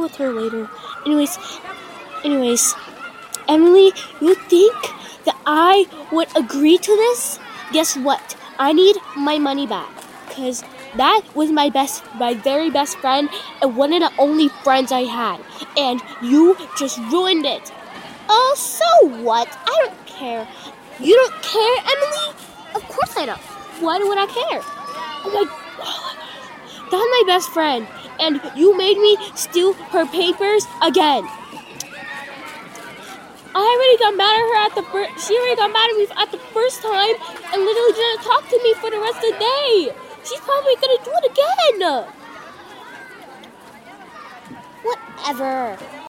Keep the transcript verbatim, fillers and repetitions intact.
deal with her later. Anyways, anyways, Emily, you think that I would agree to this? Guess what? I need my money back. Because that was my best, my very best friend and one of the only friends I had. And you just ruined it. Oh, so what? I don't care. You don't care, Emily? Of course I don't. Why would I care? Oh my, oh my gosh. That's my best friend. And you made me steal her papers again. I already got mad at her at the first, she already got mad at me at the first time and literally didn't talk to me for the rest of the day. She's probably gonna do it again. Whatever.